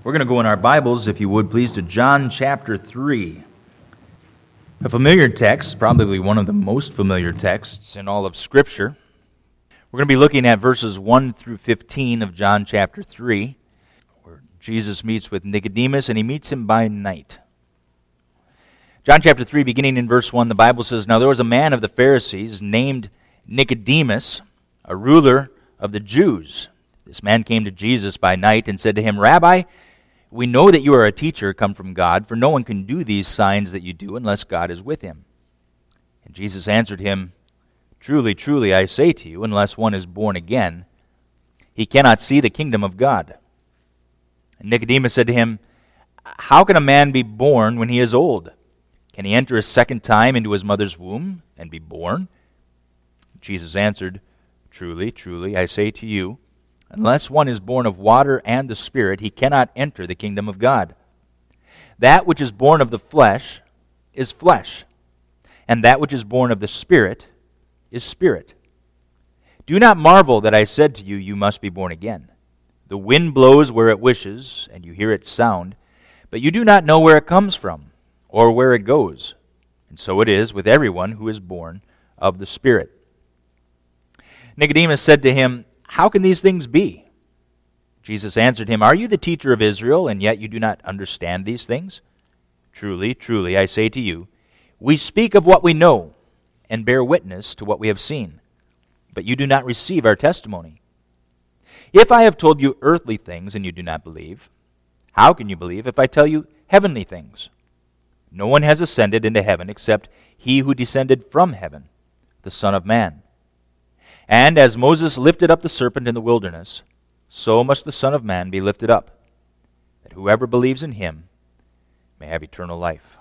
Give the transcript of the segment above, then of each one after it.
We're going to go in our Bibles, if you would please, to John chapter 3. A familiar text, probably one of the most familiar texts in all of Scripture. We're going to be looking at verses 1 through 15 of John chapter 3, where Jesus meets with Nicodemus, and he meets him by night. John chapter 3, beginning in verse 1, the Bible says, "Now there was a man of the Pharisees named Nicodemus, a ruler of the Jews. This man came to Jesus by night and said to him, 'Rabbi, we know that you are a teacher come from God, for no one can do these signs that you do unless God is with him.' And Jesus answered him, 'Truly, truly, I say to you, unless one is born again, he cannot see the kingdom of God.' And Nicodemus said to him, 'How can a man be born when he is old? Can he enter a second time into his mother's womb and be born?' Jesus answered, 'Truly, truly, I say to you, unless one is born of water and the Spirit, he cannot enter the kingdom of God. That which is born of the flesh is flesh, and that which is born of the Spirit is spirit. Do not marvel that I said to you, you must be born again. The wind blows where it wishes, and you hear its sound, but you do not know where it comes from, or where it goes. And so it is with everyone who is born of the Spirit.' Nicodemus said to him, 'How can these things be?' Jesus answered him, 'Are you the teacher of Israel, and yet you do not understand these things? Truly, truly, I say to you, we speak of what we know, and bear witness to what we have seen, but you do not receive our testimony. If I have told you earthly things, and you do not believe, how can you believe if I tell you heavenly things? No one has ascended into heaven except he who descended from heaven, the Son of Man. And as Moses lifted up the serpent in the wilderness, so must the Son of Man be lifted up, that whoever believes in him may have eternal life."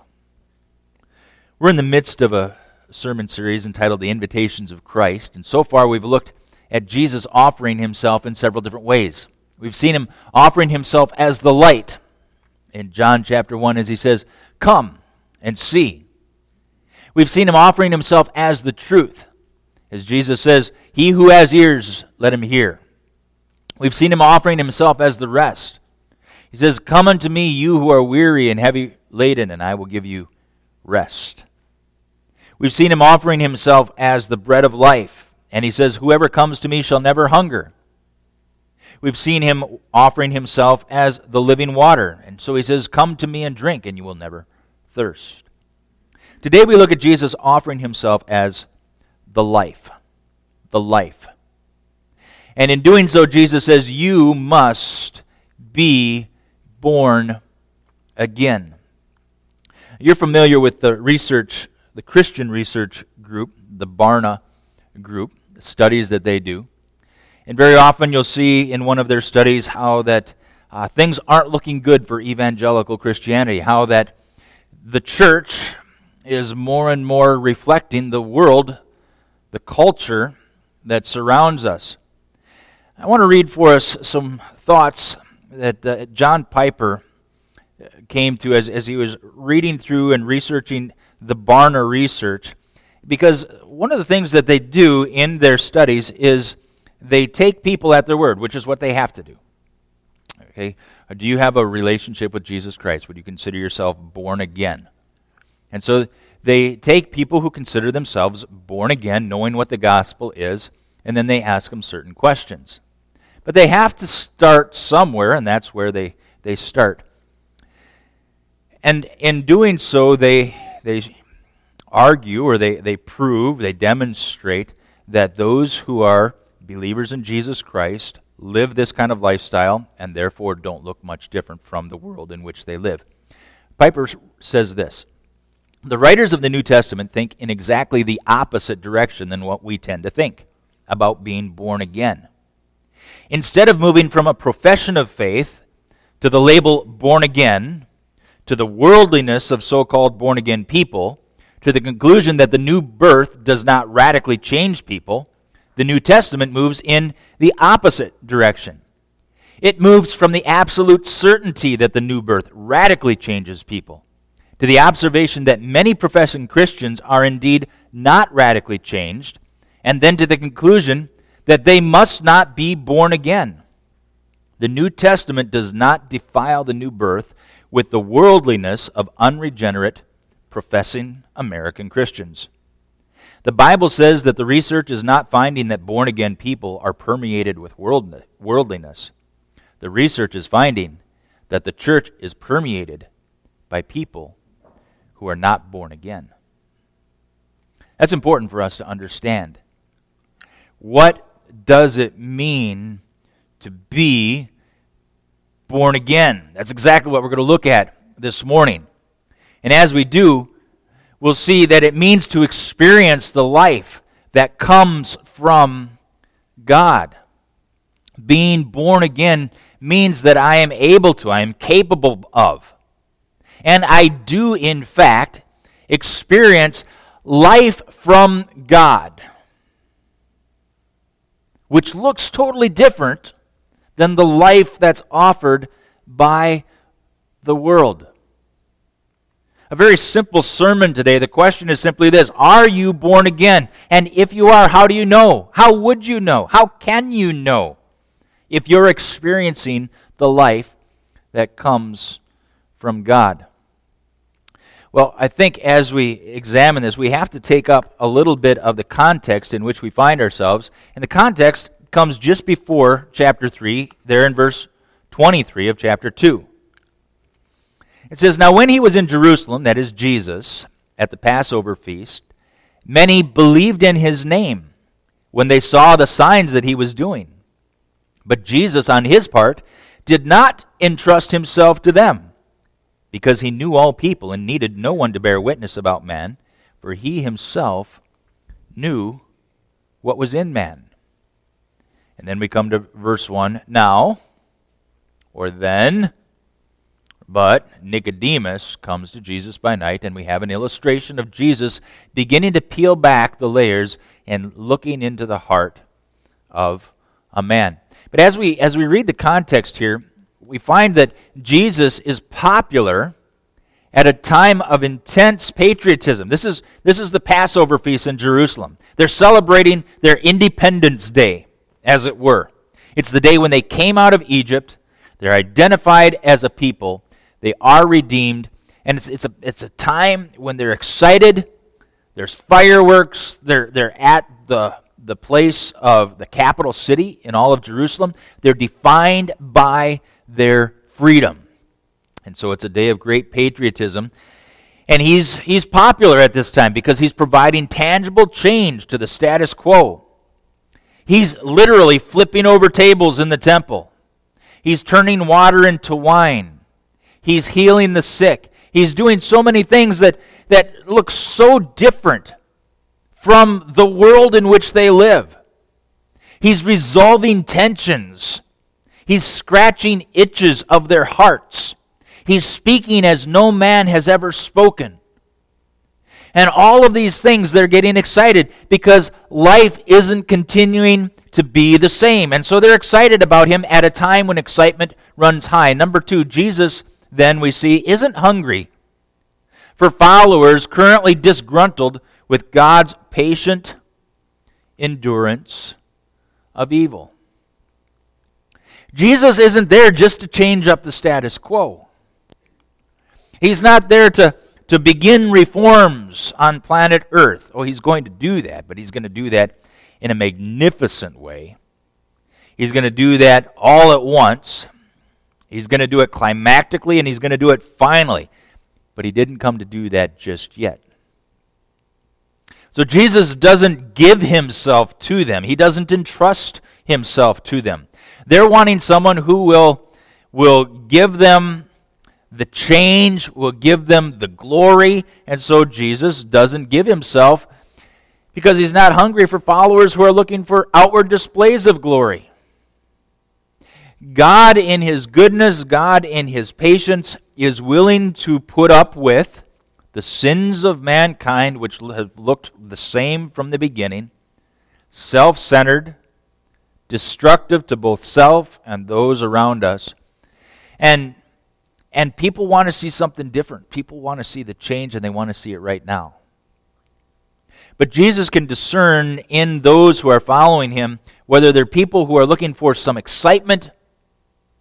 We're in the midst of a sermon series entitled The Invitations of Christ, and so far we've looked at Jesus offering himself in several different ways. We've seen him offering himself as the light in John chapter 1 as he says, "Come and see." We've seen him offering himself as the truth, as Jesus says, "He who has ears, let him hear." We've seen him offering himself as the rest. He says, "Come unto me, you who are weary and heavy laden, and I will give you rest." We've seen him offering himself as the bread of life, and he says, "Whoever comes to me shall never hunger." We've seen him offering himself as the living water, and so he says, "Come to me and drink, and you will never thirst." Today we look at Jesus offering himself as the life. The life. And in doing so, Jesus says, you must be born again. You're familiar with the research, the Christian research group, the Barna group, the studies that they do. And very often you'll see in one of their studies how that things aren't looking good for evangelical Christianity, how that the church is more and more reflecting the world, the culture that surrounds us. I want to read for us some thoughts that John Piper came to as he was reading through and researching the Barna research, because one of the things that they do in their studies is they take people at their word, which is what they have to do. Okay, do you have a relationship with Jesus Christ? Would you consider yourself born again? And so they take people who consider themselves born again, knowing what the gospel is, and then they ask them certain questions. But they have to start somewhere, and that's where they start. And in doing so, they argue, or they prove, they demonstrate that those who are believers in Jesus Christ live this kind of lifestyle and therefore don't look much different from the world in which they live. Piper says this: "The writers of the New Testament think in exactly the opposite direction than what we tend to think about being born again. Instead of moving from a profession of faith to the label born again, to the worldliness of so-called born-again people, to the conclusion that the new birth does not radically change people, the New Testament moves in the opposite direction. It moves from the absolute certainty that the new birth radically changes people to the observation that many professing Christians are indeed not radically changed, and then to the conclusion that they must not be born again. The New Testament does not defile the new birth with the worldliness of unregenerate, professing American Christians. The Bible says that the research is not finding that born-again people are permeated with worldliness. The research is finding that the church is permeated by people who are not born again. That's important for us to understand. What does it mean to be born again? That's exactly what we're going to look at this morning. And as we do, we'll see that it means to experience the life that comes from God. Being born again means that I am capable of, and I do, in fact, experience life from God, which looks totally different than the life that's offered by the world. A very simple sermon today. The question is simply this: are you born again? And if you are, how do you know? How would you know? How can you know if you're experiencing the life that comes from God? Well, I think as we examine this, we have to take up a little bit of the context in which we find ourselves. And the context comes just before chapter 3, there in verse 23 of chapter 2. It says, "Now when he was in Jerusalem," that is Jesus, "at the Passover feast, many believed in his name when they saw the signs that he was doing. But Jesus, on his part, did not entrust himself to them, because he knew all people and needed no one to bear witness about man, for he himself knew what was in man." And then we come to verse 1. "Now," or then, "but Nicodemus comes to Jesus by night," and we have an illustration of Jesus beginning to peel back the layers and looking into the heart of a man. But as we read the context here, we find that Jesus is popular at a time of intense patriotism. This is the Passover feast in Jerusalem. They're celebrating their Independence Day, as it were. It's the day when they came out of Egypt. They're identified as a people. They are redeemed, and it's a time when they're excited. There's fireworks. They're at the place of the capital city in all of Jerusalem. They're defined by their freedom. And so it's a day of great patriotism. And he's popular at this time because he's providing tangible change to the status quo. He's literally flipping over tables in the temple. He's turning water into wine. He's healing the sick. He's doing so many things that look so different from the world in which they live. He's resolving tensions. He's scratching itches of their hearts. He's speaking as no man has ever spoken. And all of these things, they're getting excited because life isn't continuing to be the same. And so they're excited about him at a time when excitement runs high. Number 2, Jesus, then we see, isn't hungry for followers currently disgruntled with God's patient endurance of evil. Jesus isn't there just to change up the status quo. He's not there to begin reforms on planet Earth. Oh, he's going to do that, but he's going to do that in a magnificent way. He's going to do that all at once. He's going to do it climactically, and he's going to do it finally. But he didn't come to do that just yet. So Jesus doesn't give himself to them. He doesn't entrust himself to them. They're wanting someone who will give them the change, will give them the glory. And so Jesus doesn't give himself because he's not hungry for followers who are looking for outward displays of glory. God in his goodness, God in his patience is willing to put up with the sins of mankind, which have looked the same from the beginning, self-centered, destructive to both self and those around us. And people want to see something different. People want to see the change, and they want to see it right now. But Jesus can discern in those who are following him whether they're people who are looking for some excitement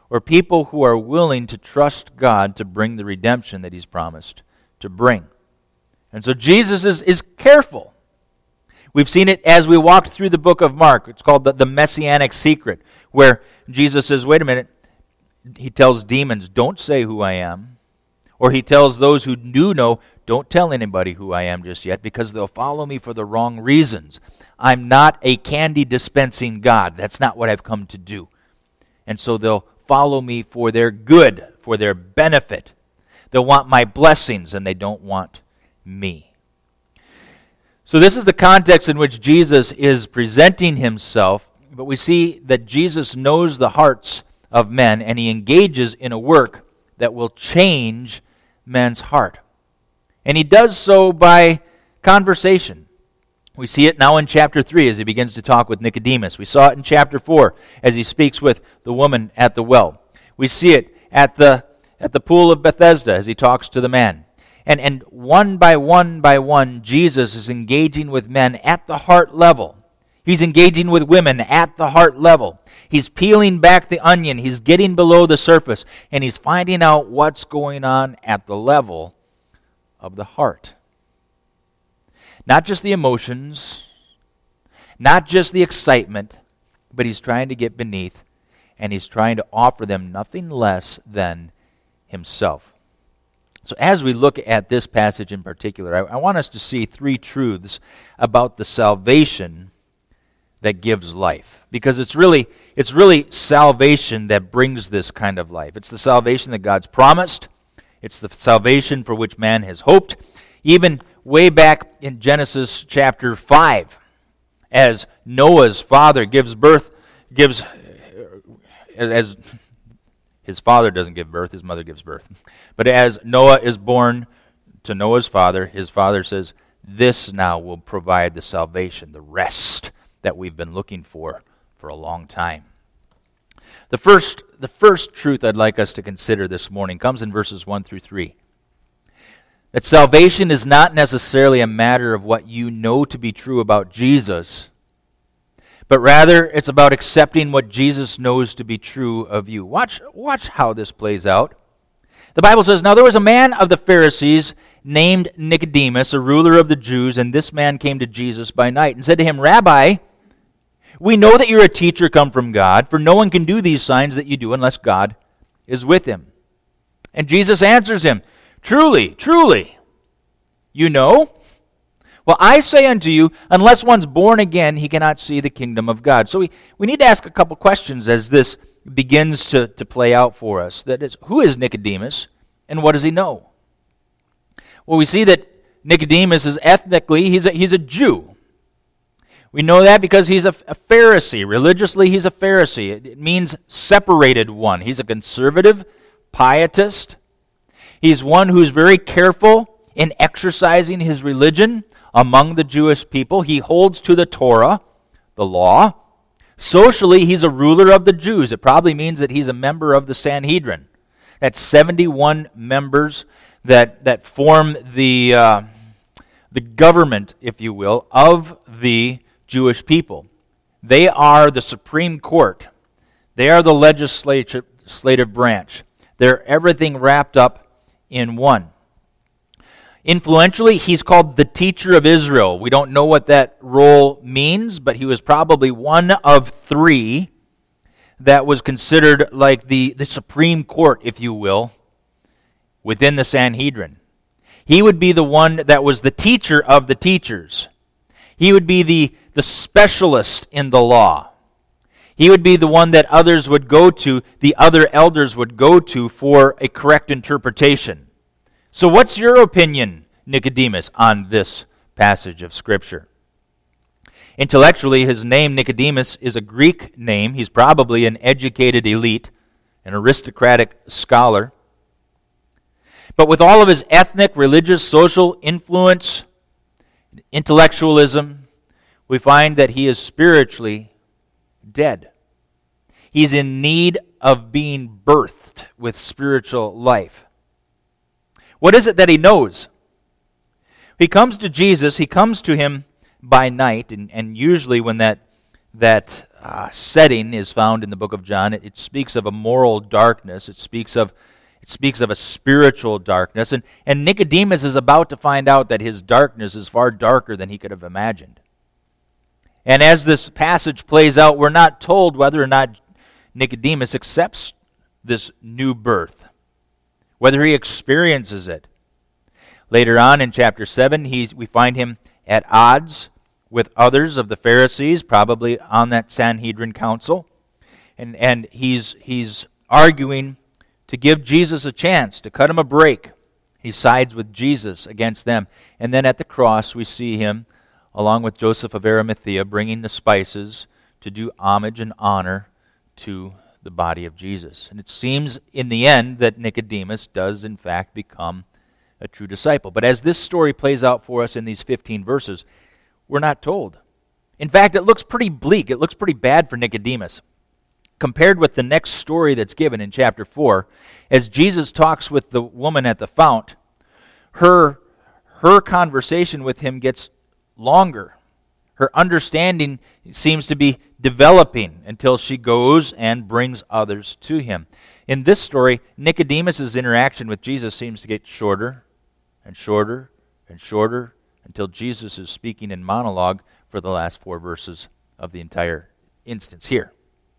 or people who are willing to trust God to bring the redemption that He's promised to bring. And so Jesus is careful. We've seen it as we walked through the book of Mark. It's called the Messianic Secret, where Jesus says, wait a minute, He tells demons, don't say who I am. Or He tells those who do know, don't tell anybody who I am just yet, because they'll follow me for the wrong reasons. I'm not a candy dispensing God. That's not what I've come to do. And so they'll follow me for their good, for their benefit. They'll want my blessings, and they don't want me. So this is the context in which Jesus is presenting Himself, but we see that Jesus knows the hearts of men, and He engages in a work that will change men's heart. And He does so by conversation. We see it now in chapter 3 as He begins to talk with Nicodemus. We saw it in chapter 4 as He speaks with the woman at the well. We see it at the pool of Bethesda as He talks to the man. And one by one, Jesus is engaging with men at the heart level. He's engaging with women at the heart level. He's peeling back the onion. He's getting below the surface. And He's finding out what's going on at the level of the heart. Not just the emotions, not just the excitement, but He's trying to get beneath, and He's trying to offer them nothing less than Himself. So as we look at this passage in particular, I want us to see three truths about the salvation that gives life. Because it's really salvation that brings this kind of life. It's the salvation that God's promised. It's the salvation for which man has hoped. Even way back in Genesis chapter 5, as Noah's father as his father doesn't give birth, his mother gives birth. But as Noah is born to Noah's father, his father says, this now will provide the salvation, the rest that we've been looking for a long time. The first truth I'd like us to consider this morning comes in verses 1 through 3. That salvation is not necessarily a matter of what you know to be true about Jesus, but rather it's about accepting what Jesus knows to be true of you. Watch how this plays out. The Bible says, now there was a man of the Pharisees named Nicodemus, a ruler of the Jews, and this man came to Jesus by night and said to him, Rabbi, we know that you're a teacher come from God, for no one can do these signs that you do unless God is with him. And Jesus answers him, Truly, truly, you know? Well, I say unto you, unless one's born again, he cannot see the kingdom of God. So we need to ask a couple questions as this begins to play out for us. That is, who is Nicodemus, and what does he know? Well, we see that Nicodemus is ethnically, he's a Jew. We know that because he's a Pharisee. Religiously, he's a Pharisee. It means separated one. He's a conservative, pietist. He's one who's very careful in exercising his religion among the Jewish people. He holds to the Torah, the law. Socially, he's a ruler of the Jews. It probably means that he's a member of the Sanhedrin. That's 71 members that form the government, if you will, of the Jewish people. They are the Supreme Court. They are the legislative branch. They're everything wrapped up in one. Influentially, he's called the teacher of Israel. We don't know what that role means, but he was probably one of three that was considered like the Supreme Court, if you will, within the Sanhedrin. He would be the one that was the teacher of the teachers. He would be the specialist in the law. He would be the one that others would go to, the other elders would go to for a correct interpretation. So what's your opinion, Nicodemus, on this passage of Scripture? Intellectually, his name, Nicodemus, is a Greek name. He's probably an educated elite, an aristocratic scholar. But with all of his ethnic, religious, social influence, intellectualism, we find that he is spiritually dead. He's in need of being birthed with spiritual life. What is it that he knows? He comes to Jesus, he comes to him by night, and usually when that setting is found in the book of John. It speaks of a moral darkness. It speaks of a spiritual darkness. And Nicodemus is about to find out that his darkness is far darker than he could have imagined. And as this passage plays out, we're not told whether or not Nicodemus accepts this new birth, whether he experiences it. Later on in chapter 7, we find him at odds with others of the Pharisees, probably on that Sanhedrin council. And he's arguing to give Jesus a chance, to cut him a break. He sides with Jesus against them. And then at the cross, we see him, along with Joseph of Arimathea, bringing the spices to do homage and honor to the body of Jesus. And it seems in the end that Nicodemus does in fact become a true disciple. But as this story plays out for us in these 15 verses, we're not told. In fact, it looks pretty bleak. It looks pretty bad for Nicodemus. Compared with the next story that's given in chapter 4, as Jesus talks with the woman at the fount, her conversation with him gets longer. Her understanding seems to be developing until she goes and brings others to him. In this story, Nicodemus' interaction with Jesus seems to get shorter and shorter and shorter until Jesus is speaking in monologue for the last 4 verses of the entire instance here.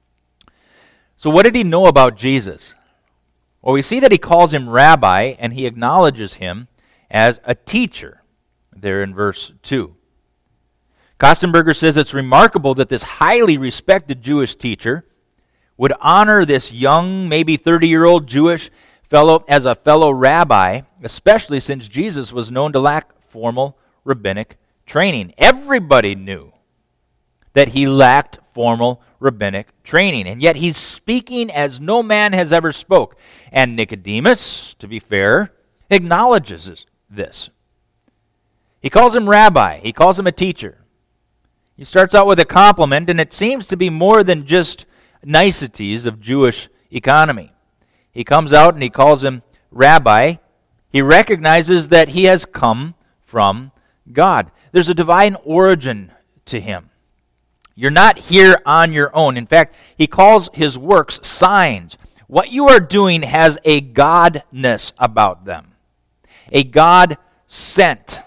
So what did he know about Jesus? Well, we see that he calls him rabbi, and he acknowledges him as a teacher there in verse 2. Kostenberger says it's remarkable that this highly respected Jewish teacher would honor this young, maybe 30-year-old Jewish fellow as a fellow rabbi, especially since Jesus was known to lack formal rabbinic training. Everybody knew that he lacked formal rabbinic training, and yet he's speaking as no man has ever spoke. And Nicodemus, to be fair, acknowledges this. He calls him rabbi. He calls him a teacher. He starts out with a compliment, and it seems to be more than just niceties of Jewish economy. He comes out and he calls him rabbi. He recognizes that he has come from God. There's a divine origin to him. You're not here on your own. In fact, he calls his works signs. What you are doing has a godness about them, a God scent,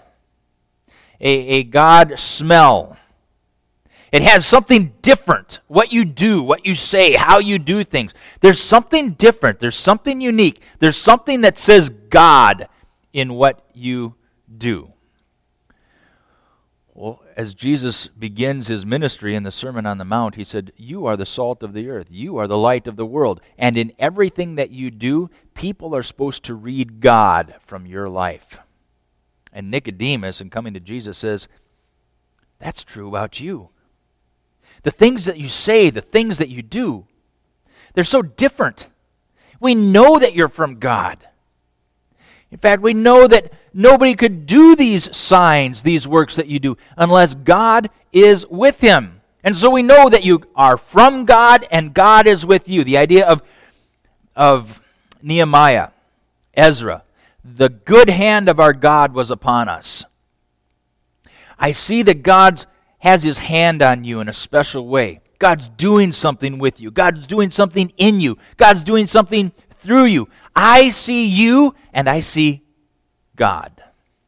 a God smell. It has something different. What you do, what you say, how you do things. There's something different. There's something unique. There's something that says God in what you do. Well, as Jesus begins his ministry in the Sermon on the Mount, he said, "You are the salt of the earth. You are the light of the world. And in everything that you do, people are supposed to read God from your life." And Nicodemus, in coming to Jesus, says, that's true about you. The things that you say, the things that you do, they're so different. We know that you're from God. In fact, we know that nobody could do these signs, these works that you do, unless God is with him. And so we know that you are from God and God is with you. The idea of Nehemiah, Ezra, the good hand of our God was upon us. I see that God has his hand on you in a special way. God's doing something with you. God's doing something in you. God's doing something through you. I see you and I see God.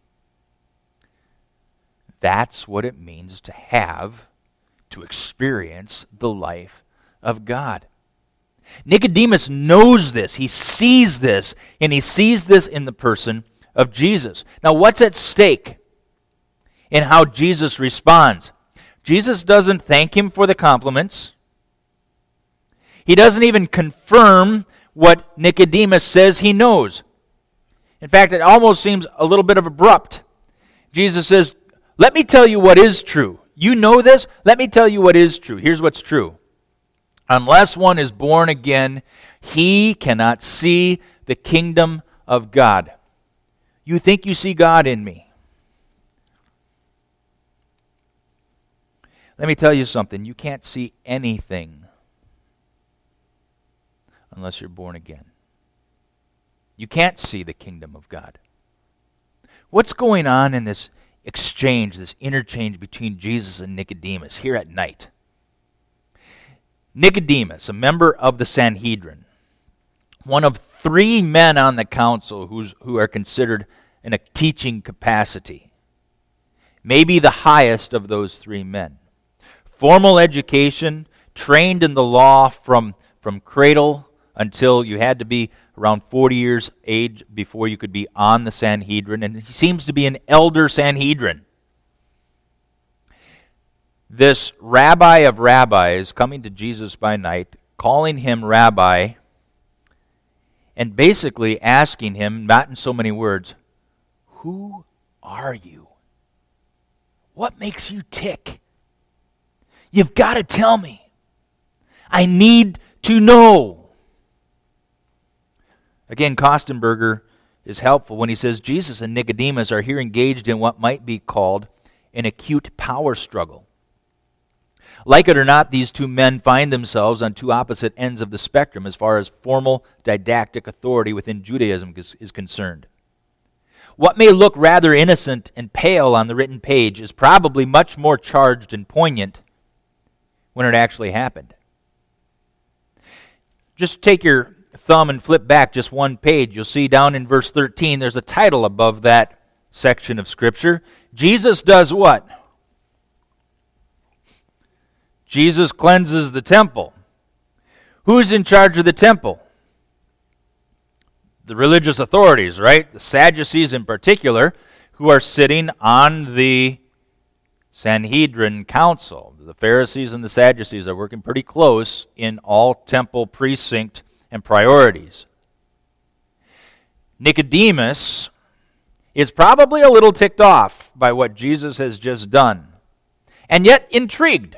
That's what it means to experience the life of God. Nicodemus knows this. He sees this, and he sees this in the person of Jesus. Now, what's at stake in how Jesus responds? Jesus doesn't thank him for the compliments. He doesn't even confirm what Nicodemus says he knows. In fact, it almost seems a little bit of abrupt. Jesus says, let me tell you what is true. You know this? Let me tell you what is true. Here's what's true. Unless one is born again, he cannot see the kingdom of God. You think you see God in me. Let me tell you something. You can't see anything unless you're born again. You can't see the kingdom of God. What's going on in this exchange, this interchange between Jesus and Nicodemus here at night? Nicodemus, a member of the Sanhedrin, one of 3 men on the council who are considered in a teaching capacity, maybe the highest of those 3 men. Formal education, trained in the law from cradle until you had to be around 40 years age before you could be on the Sanhedrin, and he seems to be an elder Sanhedrin. This rabbi of rabbis coming to Jesus by night, calling him rabbi, and basically asking him, not in so many words, "Who are you? What makes you tick? You've got to tell me. I need to know." Again, Kostenberger is helpful when he says Jesus and Nicodemus are here engaged in what might be called an acute power struggle. Like it or not, these 2 men find themselves on 2 opposite ends of the spectrum as far as formal didactic authority within Judaism is concerned. What may look rather innocent and pale on the written page is probably much more charged and poignant when it actually happened. Just take your thumb and flip back just 1 page. You'll see down in verse 13, there's a title above that section of Scripture. Jesus does what? Jesus cleanses the temple. Who's in charge of the temple? The religious authorities, right? The Sadducees in particular, who are sitting on the Sanhedrin council. The Pharisees and the Sadducees are working pretty close in all temple precinct and priorities. Nicodemus is probably a little ticked off by what Jesus has just done, and yet intrigued.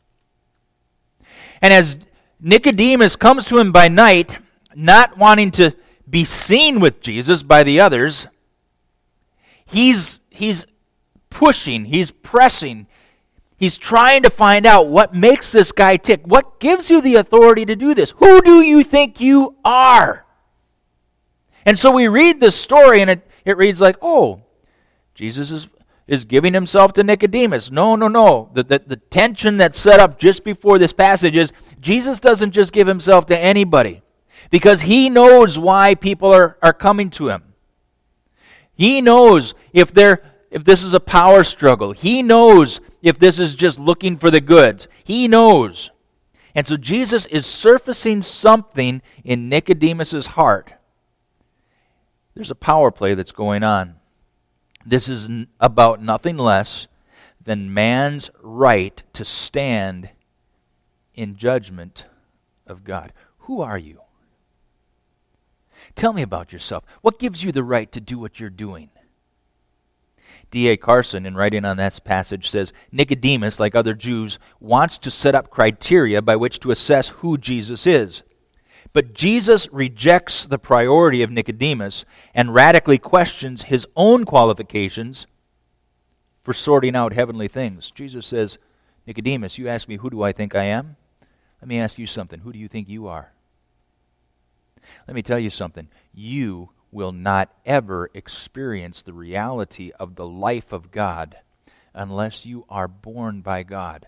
And as Nicodemus comes to him by night, not wanting to be seen with Jesus by the others, he's pushing, he's pressing, he's trying to find out what makes this guy tick. What gives you the authority to do this? Who do you think you are? And so we read this story, and it reads like, oh, Jesus is giving himself to Nicodemus. No. The tension that's set up just before this passage is Jesus doesn't just give himself to anybody, because he knows why people are coming to him. He knows if this is a power struggle. He knows if this is just looking for the goods. He knows. And so Jesus is surfacing something in Nicodemus's heart. There's a power play that's going on. This is about nothing less than man's right to stand in judgment of God. Who are you? Tell me about yourself. What gives you the right to do what you're doing? D.A. Carson, in writing on that passage, says, Nicodemus, like other Jews, wants to set up criteria by which to assess who Jesus is. But Jesus rejects the priority of Nicodemus and radically questions his own qualifications for sorting out heavenly things. Jesus says, Nicodemus, you ask me, who do I think I am? Let me ask you something. Who do you think you are? Let me tell you something. You will not ever experience the reality of the life of God unless you are born by God.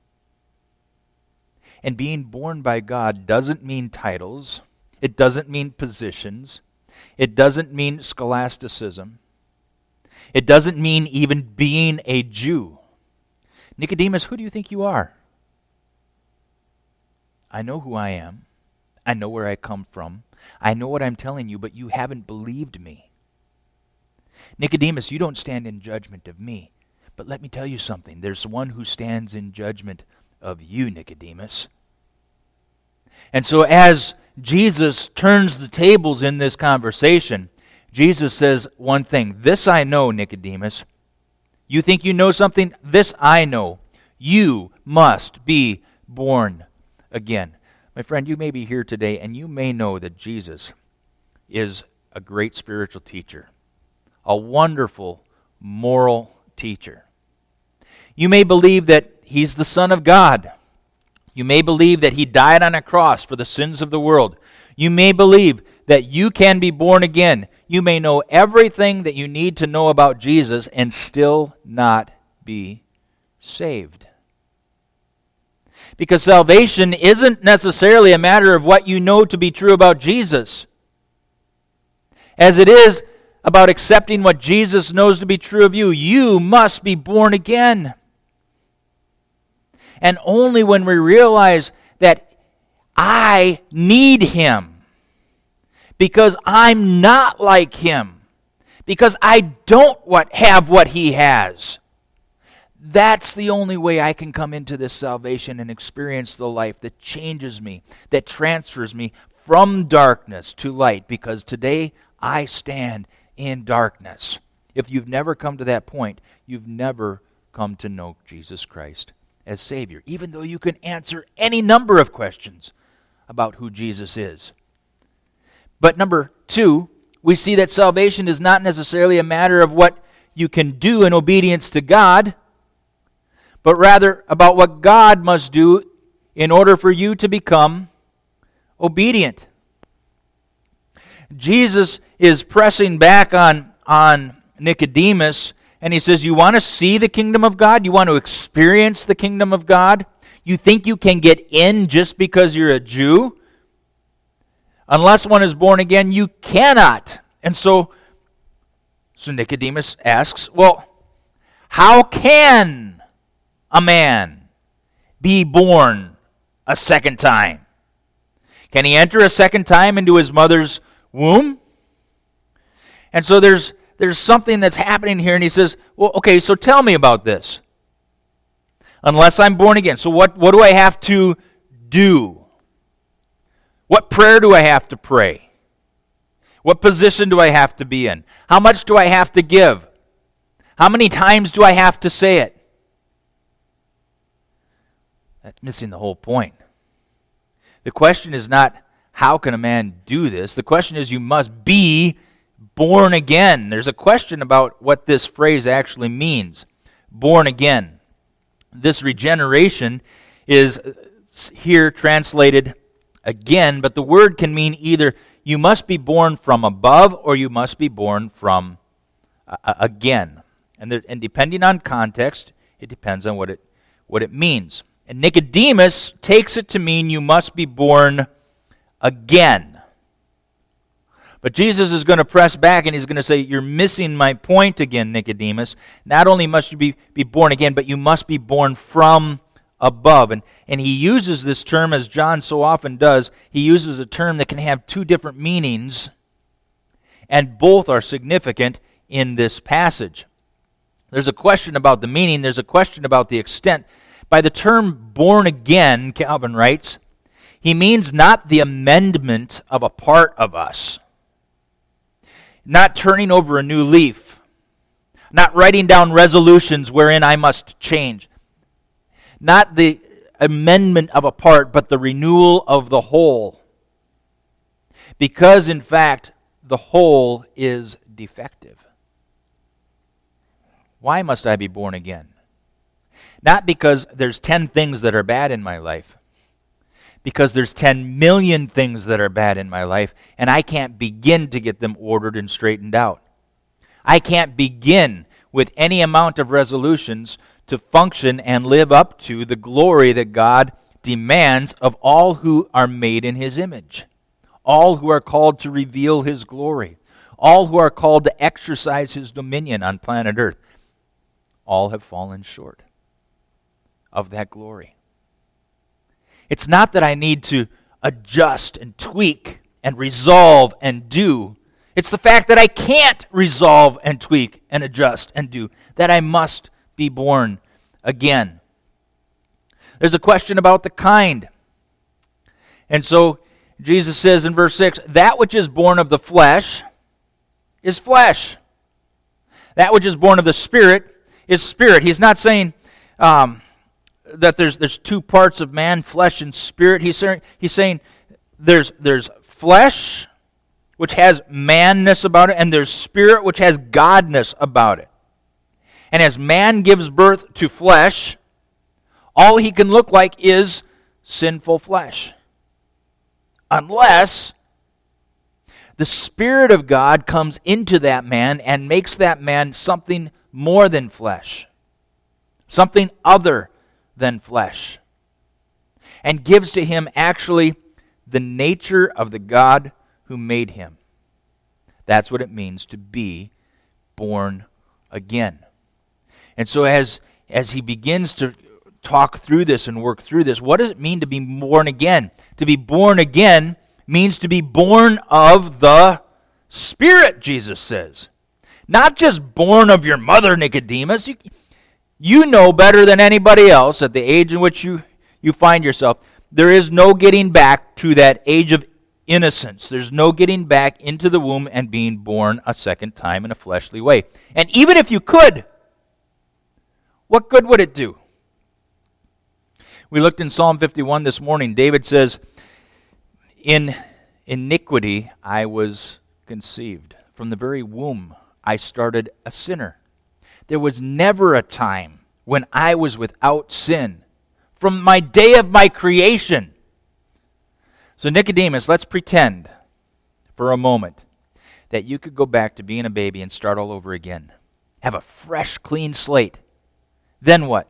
And being born by God doesn't mean titles. It doesn't mean positions. It doesn't mean scholasticism. It doesn't mean even being a Jew. Nicodemus, who do you think you are? I know who I am. I know where I come from. I know what I'm telling you, but you haven't believed me. Nicodemus, you don't stand in judgment of me. But let me tell you something. There's one who stands in judgment of you, Nicodemus. And so as Jesus turns the tables in this conversation, Jesus says one thing. This I know, Nicodemus. You think you know something? This I know. You must be born again. My friend, you may be here today and you may know that Jesus is a great spiritual teacher, a wonderful moral teacher. You may believe that he's the Son of God. You may believe that he died on a cross for the sins of the world. You may believe that you can be born again. You may know everything that you need to know about Jesus and still not be saved. Because salvation isn't necessarily a matter of what you know to be true about Jesus, as it is about accepting what Jesus knows to be true of you. You must be born again. And only when we realize that I need Him, because I'm not like Him, because I don't have what He has, that's the only way I can come into this salvation and experience the life that changes me, that transfers me from darkness to light, because today I stand in darkness. If you've never come to that point, you've never come to know Jesus Christ as Savior, even though you can answer any number of questions about who Jesus is. But number two, we see that salvation is not necessarily a matter of what you can do in obedience to God, but rather about what God must do in order for you to become obedient. Jesus is pressing back on Nicodemus, and he says, you want to see the kingdom of God? You want to experience the kingdom of God? You think you can get in just because you're a Jew? Unless one is born again, you cannot. And so Nicodemus asks, well, how can a man be born a second time? Can he enter a second time into his mother's womb? And so there's something that's happening here, and he says, well, okay, so tell me about this. Unless I'm born again. So what do I have to do? What prayer do I have to pray? What position do I have to be in? How much do I have to give? How many times do I have to say it? That's missing the whole point. The question is not, how can a man do this? The question is, you must be born again. There's a question about what this phrase actually means. Born again. This regeneration is here translated again, but the word can mean either you must be born from above or you must be born from again. And depending on context, it depends on what it means. And Nicodemus takes it to mean you must be born again. But Jesus is going to press back and he's going to say, you're missing my point again, Nicodemus. Not only must you be born again, but you must be born from above. And he uses this term, as John so often does, he uses a term that can have two different meanings, and both are significant in this passage. There's a question about the meaning, there's a question about the extent. By the term born again, Calvin writes, he means not the amendment of a part of us, not turning over a new leaf, not writing down resolutions wherein I must change, not the amendment of a part, but the renewal of the whole. Because, in fact, the whole is defective. Why must I be born again? Not because there's 10 things that are bad in my life. Because there's 10 million things that are bad in my life, and I can't begin to get them ordered and straightened out. I can't begin with any amount of resolutions to function and live up to the glory that God demands of all who are made in His image, all who are called to reveal His glory, all who are called to exercise His dominion on planet Earth. All have fallen short of that glory. It's not that I need to adjust and tweak and resolve and do. It's the fact that I can't resolve and tweak and adjust and do, that I must be born again. There's a question about the kind. And so Jesus says in verse 6, that which is born of the flesh is flesh. That which is born of the Spirit is spirit. He's not saying that there's two parts of man, flesh and spirit. He's saying there's flesh, which has manness about it, and there's spirit, which has godness about it. And as man gives birth to flesh, all he can look like is sinful flesh. Unless the Spirit of God comes into that man and makes that man something more than flesh, something other than flesh. and gives to him actually the nature of the God who made him. That's what it means to be born again. And so as he begins to talk through this and work through this, what does it mean to be born again? To be born again means to be born of the Spirit, Jesus says. Not just born of your mother, Nicodemus. You know better than anybody else at the age in which you find yourself. There is no getting back to that age of innocence. There's no getting back into the womb and being born a second time in a fleshly way. And even if you could, what good would it do? We looked in Psalm 51 this morning. David says, "In iniquity I was conceived. From the very womb I started a sinner. There was never a time when I was without sin. From my day of my creation." So Nicodemus, let's pretend for a moment that you could go back to being a baby and start all over again. Have a fresh, clean slate. Then what?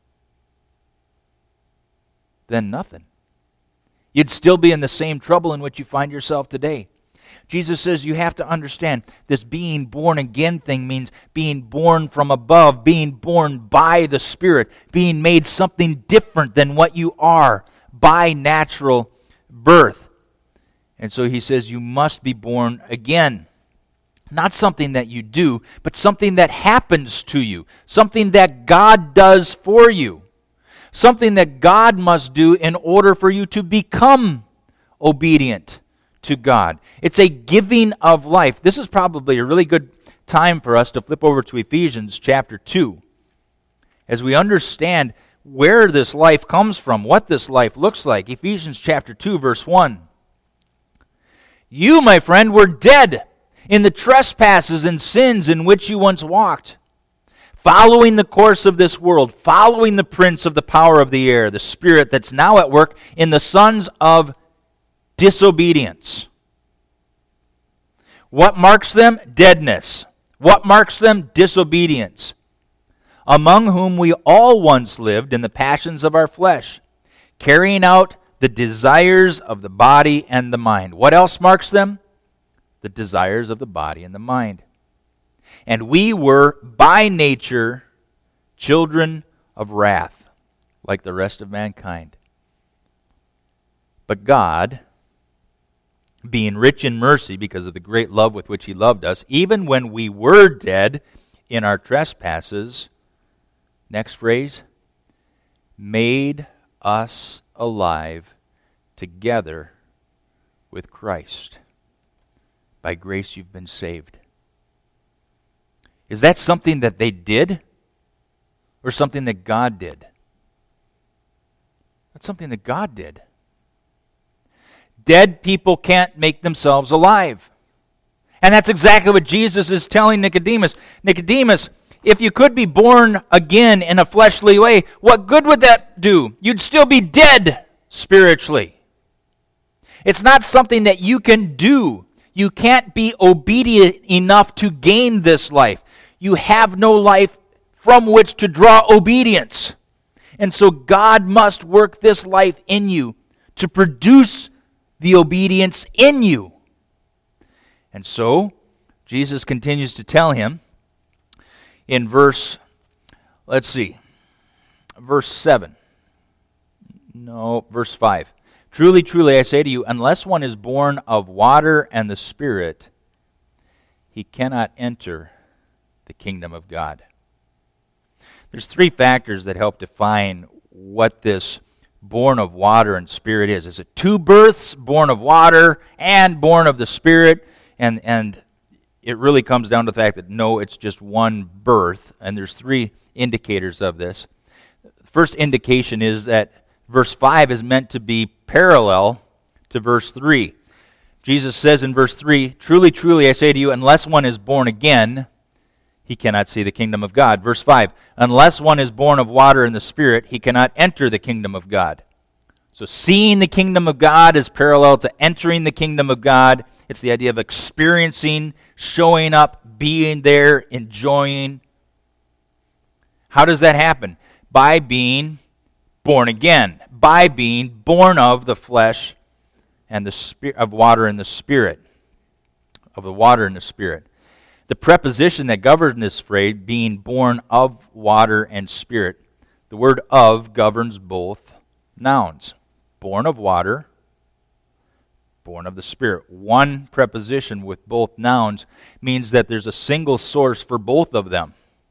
Then nothing. You'd still be in the same trouble in which you find yourself today. Jesus says you have to understand this being born again thing means being born from above, being born by the Spirit, being made something different than what you are by natural birth. And so he says you must be born again. Not something that you do, but something that happens to you, something that God does for you, something that God must do in order for you to become obedient to God. It's a giving of life. This is probably a really good time for us to flip over to Ephesians chapter 2 as we understand where this life comes from, what this life looks like. Ephesians chapter 2, verse 1. "You, my friend, were dead in the trespasses and sins in which you once walked, following the course of this world, following the prince of the power of the air, the spirit that's now at work in the sons of disobedience." What marks them? Deadness. What marks them? Disobedience. "Among whom we all once lived in the passions of our flesh, carrying out the desires of the body and the mind." What else marks them? The desires of the body and the mind. "And we were by nature children of wrath, like the rest of mankind. But God, being rich in mercy because of the great love with which He loved us, even when we were dead in our trespasses," next phrase, "made us alive together with Christ. By grace you've been saved." Is that something that they did or something that God did? That's something that God did. Dead people can't make themselves alive. And that's exactly what Jesus is telling Nicodemus. Nicodemus, if you could be born again in a fleshly way, what good would that do? You'd still be dead spiritually. It's not something that you can do. You can't be obedient enough to gain this life. You have no life from which to draw obedience. And so God must work this life in you to produce the obedience in you. And so Jesus continues to tell him in verse 5. "Truly, truly, I say to you, unless one is born of water and the Spirit, he cannot enter the kingdom of God." There's three factors that help define what this born of water and Spirit is. Is it two births, born of water and born of the Spirit? And it really comes down to the fact that no, it's just one birth, and there's three indicators of this. The first indication is that verse 5 is meant to be parallel to verse 3. Jesus says in verse 3, "Truly, truly, I say to you, unless one is born again, he cannot see the kingdom of God." Verse 5, "Unless one is born of water and the Spirit, he cannot enter the kingdom of God." So seeing the kingdom of God is parallel to entering the kingdom of God. It's the idea of experiencing, showing up, being there, enjoying. How does that happen? By being born again, by being born of the flesh and the spirit of water and the spirit. Of the water and the spirit. The preposition that governs this phrase, being born of water and spirit, the word of governs both nouns. Born of water, born of the spirit. One preposition with both nouns means that there's a single source for both of them.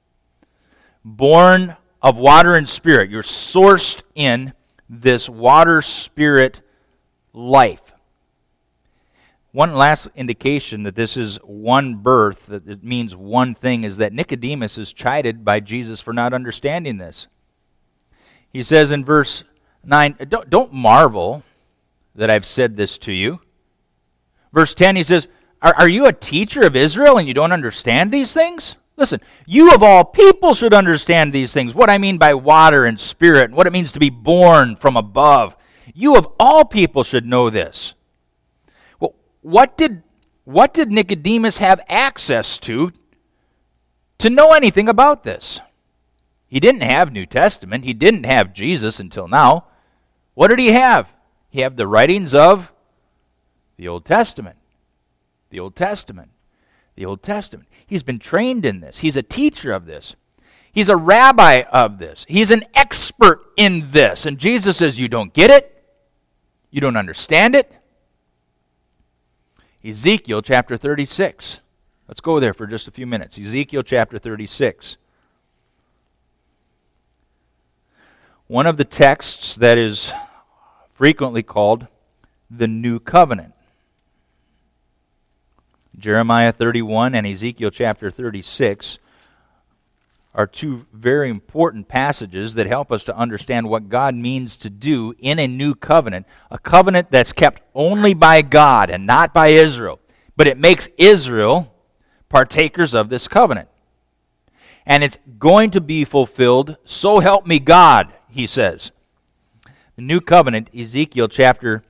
Born of water and spirit. You're sourced in this water-spirit life. One last indication that this is one birth, that it means one thing, is that Nicodemus is chided by Jesus for not understanding this. He says in verse 9, don't marvel that I've said this to you. Verse 10, he says, are you a teacher of Israel and you don't understand these things? Listen, you of all people should understand these things, what I mean by water and spirit, and what it means to be born from above. You of all people should know this. What did Nicodemus have access to know anything about this? He didn't have New Testament. He didn't have Jesus until now. What did he have? He had the writings of the Old Testament. The Old Testament. The Old Testament. He's been trained in this. He's a teacher of this. He's a rabbi of this. He's an expert in this. And Jesus says, you don't get it? You don't understand it? Ezekiel chapter 36. Let's go there for just a few minutes. Ezekiel chapter 36. One of the texts that is frequently called the New Covenant. Jeremiah 31 and Ezekiel chapter 36 are two very important passages that help us to understand what God means to do in a new covenant, a covenant that's kept only by God and not by Israel. But it makes Israel partakers of this covenant. And it's going to be fulfilled, so help me God, he says. The new covenant, Ezekiel chapter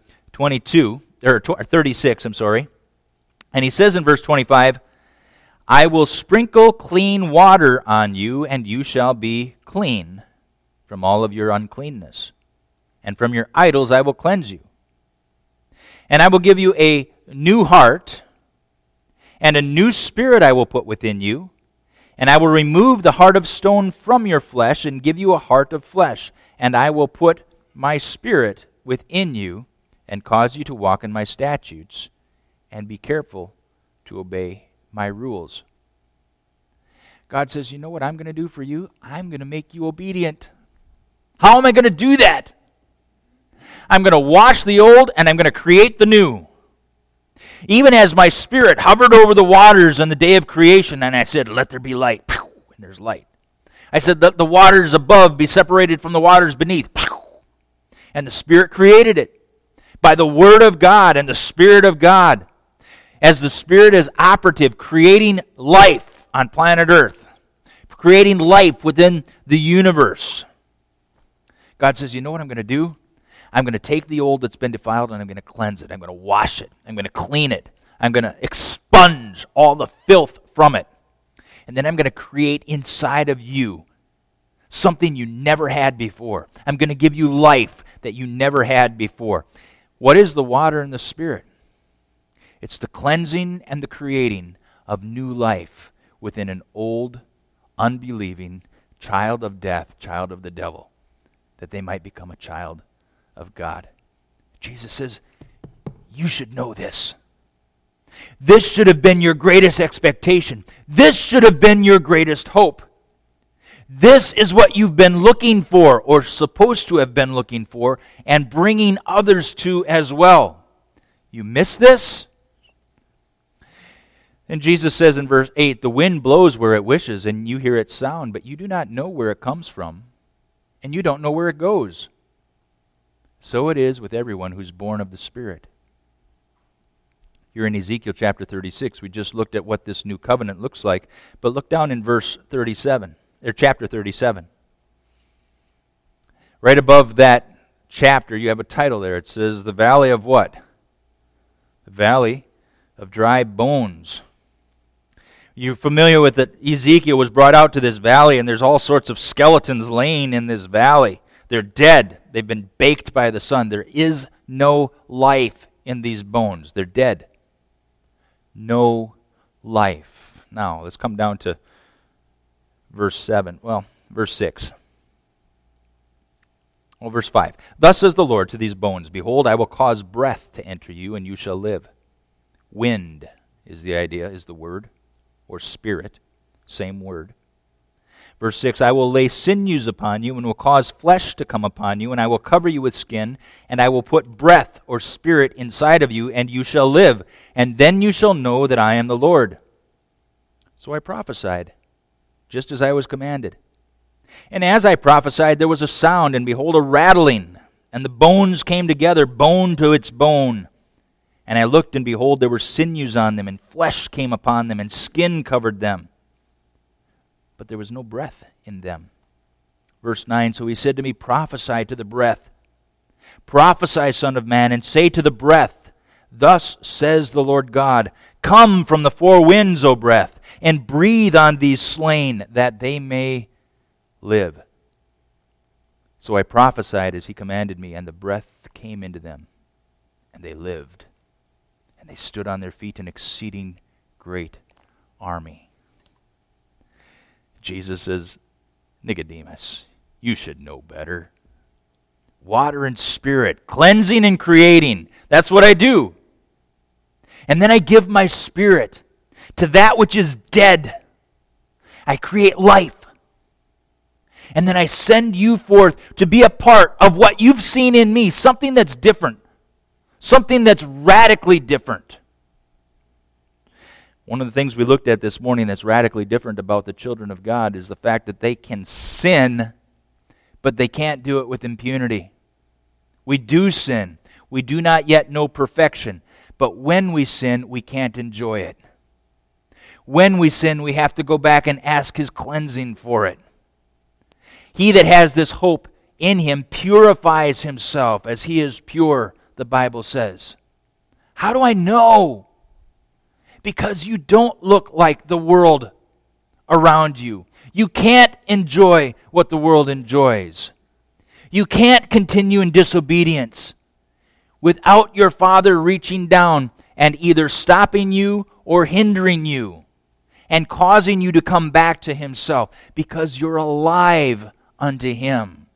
36, And he says in verse 25, I will sprinkle clean water on you, and you shall be clean from all of your uncleanness. And from your idols I will cleanse you. And I will give you a new heart, and a new spirit I will put within you. And I will remove the heart of stone from your flesh, and give you a heart of flesh. And I will put my spirit within you, and cause you to walk in my statutes, and be careful to obey my rules. God says, you know what I'm going to do for you? I'm going to make you obedient. How am I going to do that? I'm going to wash the old and I'm going to create the new. Even as my spirit hovered over the waters on the day of creation, and I said, let there be light. And there's light. I said, let the waters above be separated from the waters beneath. And the Spirit created it by the Word of God and the Spirit of God. As the Spirit is operative, creating life on planet Earth, creating life within the universe. God says, you know what I'm going to do? I'm going to take the old that's been defiled and I'm going to cleanse it. I'm going to wash it. I'm going to clean it. I'm going to expunge all the filth from it. And then I'm going to create inside of you something you never had before. I'm going to give you life that you never had before. What is the water and the Spirit? It's the cleansing and the creating of new life within an old, unbelieving child of death, child of the devil, that they might become a child of God. Jesus says, you should know this. This should have been your greatest expectation. This should have been your greatest hope. This is what you've been looking for, or supposed to have been looking for, and bringing others to as well. You miss this? And Jesus says in verse 8, the wind blows where it wishes, and you hear its sound, but you do not know where it comes from, and you don't know where it goes. So it is with everyone who's born of the Spirit. You're in Ezekiel chapter 36. We just looked at what this new covenant looks like, but look down in verse 37, or chapter 37. Right above that chapter, you have a title there. It says, the valley of what? The valley of dry bones. You're familiar with it. Ezekiel was brought out to this valley, and there's all sorts of skeletons laying in this valley. They're dead. They've been baked by the sun. There is no life in these bones. They're dead. No life. Now, let's come down to verse 7. Well, verse 6. Well, verse 5. Thus says the Lord to these bones, Behold, I will cause breath to enter you, and you shall live. Wind is the idea, is the word, or spirit, same word. Verse 6, I will lay sinews upon you, and will cause flesh to come upon you, and I will cover you with skin, and I will put breath or spirit inside of you, and you shall live. And then you shall know that I am the Lord. So I prophesied, just as I was commanded. And as I prophesied, there was a sound, and behold, a rattling, and the bones came together, bone to its bone. And I looked, and behold, there were sinews on them, and flesh came upon them, and skin covered them. But there was no breath in them. Verse 9, so he said to me, Prophesy to the breath. Prophesy, Son of man, and say to the breath, Thus says the Lord God, Come from the four winds, O breath, and breathe on these slain, that they may live. So I prophesied as he commanded me, and the breath came into them, and they lived. And they stood on their feet, an exceeding great army. Jesus says, Nicodemus, you should know better. Water and spirit, cleansing and creating. That's what I do. And then I give my spirit to that which is dead. I create life. And then I send you forth to be a part of what you've seen in me, something that's different, something that's radically different. One of the things we looked at this morning that's radically different about the children of God is the fact that they can sin, but they can't do it with impunity. We do sin. We do not yet know perfection. But when we sin, we can't enjoy it. When we sin, we have to go back and ask His cleansing for it. He that has this hope in him purifies himself as he is pure, the Bible says. How do I know? Because you don't look like the world around you. You can't enjoy what the world enjoys. You can't continue in disobedience without your Father reaching down and either stopping you or hindering you and causing you to come back to Himself because you're alive unto Him.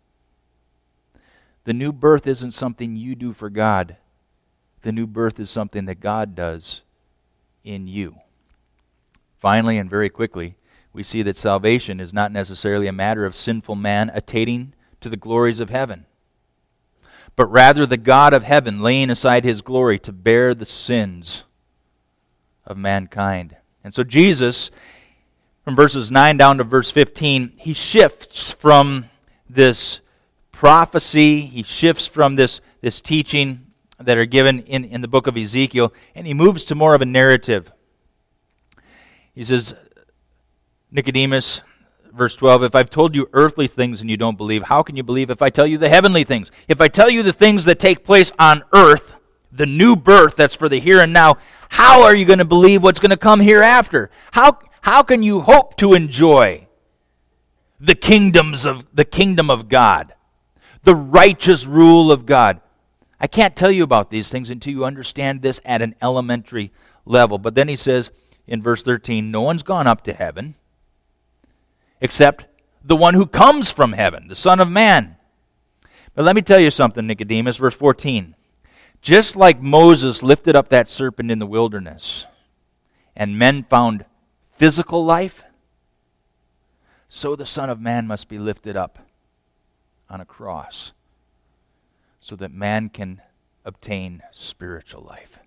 The new birth isn't something you do for God. The new birth is something that God does in you. Finally, and very quickly, we see that salvation is not necessarily a matter of sinful man attaining to the glories of heaven, but rather the God of heaven laying aside His glory to bear the sins of mankind. And so Jesus, from verses 9 down to verse 15, He shifts from this prophecy, He shifts from this teaching that are given in the book of Ezekiel, and He moves to more of a narrative. He says, Nicodemus, verse 12, if I've told you earthly things and you don't believe, how can you believe if I tell you the heavenly things? If I tell you the things that take place on earth, the new birth that's for the here and now, how are you going to believe what's going to come hereafter? How can you hope to enjoy the kingdom of God, the righteous rule of God? I can't tell you about these things until you understand this at an elementary level. But then he says in verse 13, no one's gone up to heaven except the one who comes from heaven, the Son of Man. But let me tell you something, Nicodemus, verse 14. Just like Moses lifted up that serpent in the wilderness and men found physical life, so the Son of Man must be lifted up on a cross so that man can obtain spiritual life.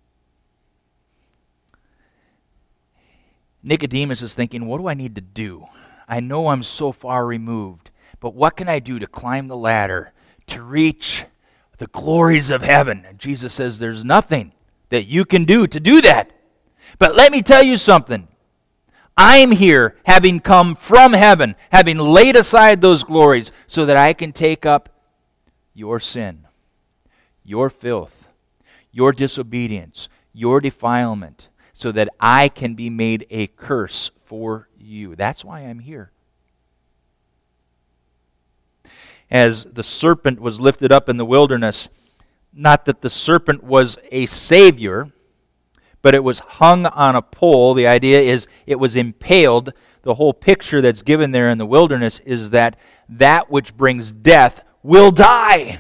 Nicodemus is thinking, what do I need to do? I know I'm so far removed, but what can I do to climb the ladder, to reach the glories of heaven? And Jesus says there's nothing that you can do to do that. But let me tell you something. I'm here having come from heaven, having laid aside those glories so that I can take up your sin, your filth, your disobedience, your defilement, so that I can be made a curse for you. That's why I'm here. as the serpent was lifted up in the wilderness. Not that the serpent was a savior, but it was hung on a pole. The idea is it was impaled. The whole picture that's given there in the wilderness is that which brings death will die.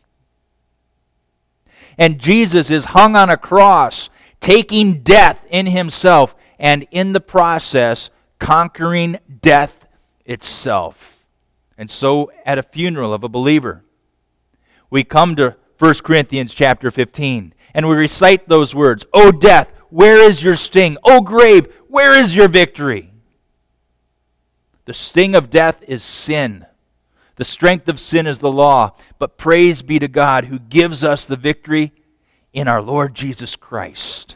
And Jesus is hung on a cross, taking death in himself, and in the process, conquering death itself. And so, at a funeral of a believer, we come to 1 Corinthians chapter 15, and we recite those words, "O death, where is your sting? O grave, where is your victory?" The sting of death is sin. The strength of sin is the law. But praise be to God who gives us the victory in our Lord Jesus Christ.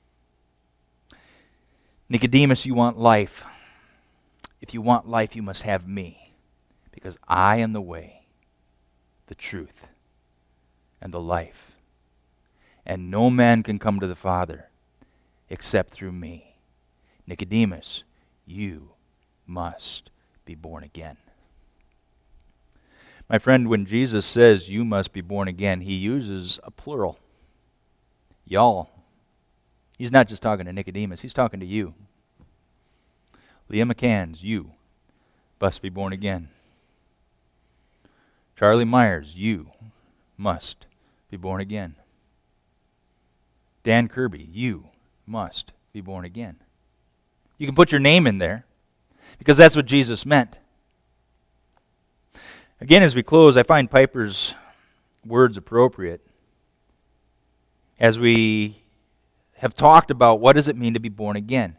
Nicodemus, you want life. If you want life, you must have me, because I am the way, the truth, and the life. And no man can come to the Father except through me. Nicodemus, you must be born again. My friend, when Jesus says you must be born again, he uses a plural. Y'all. He's not just talking to Nicodemus, he's talking to you. Leah McCanns, you must be born again. Charlie Myers, you must be born again. Dan Kirby, you must be born again. You can put your name in there, because that's what Jesus meant. Again, as we close, I find Piper's words appropriate as we have talked about what does it mean to be born again.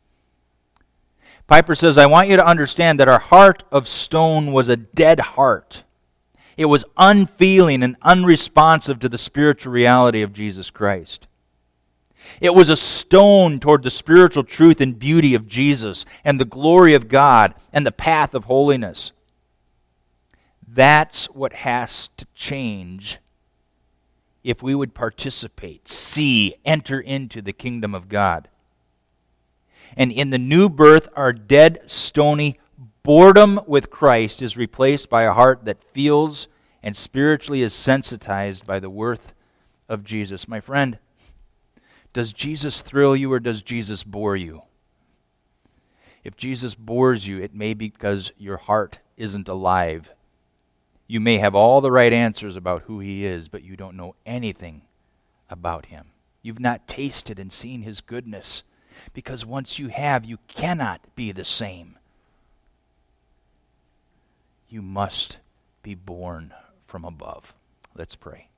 Piper says, I want you to understand that our heart of stone was a dead heart. It was unfeeling and unresponsive to the spiritual reality of Jesus Christ. It was a stone toward the spiritual truth and beauty of Jesus and the glory of God and the path of holiness. That's what has to change if we would participate, see, enter into the kingdom of God. And in the new birth, our dead, stony boredom with Christ is replaced by a heart that feels and spiritually is sensitized by the worth of Jesus. My friend, does Jesus thrill you or does Jesus bore you? If Jesus bores you, it may be because your heart isn't alive. You may have all the right answers about who he is, but you don't know anything about him. You've not tasted and seen his goodness, because once you have, you cannot be the same. You must be born from above. Let's pray.